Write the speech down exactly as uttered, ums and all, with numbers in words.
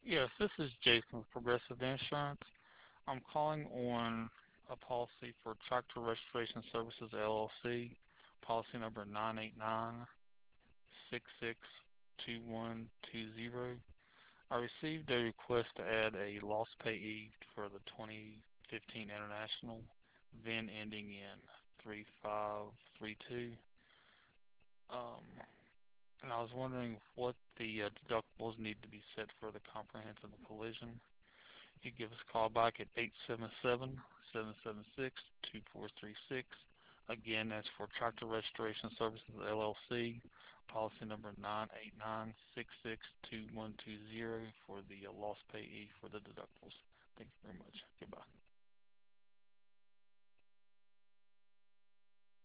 Yes, this is Jason with Progressive Insurance. I'm calling on a policy for Tractor Restoration Services L L C, policy number nine eight nine six six two one two zero. I received a request to add a loss payee for the twenty fifteen International, V I N ending in three five three two. Um, and I was wondering what the uh, deductibles need to be set for the comprehensive collision. You give us a call back at eight seven seven, seven seven six, two four three six. Again, that's for Tractor Restoration Services L L C, policy number nine eight nine six six two one two zero for the uh, loss payee for the deductibles. Thank you very much. Goodbye.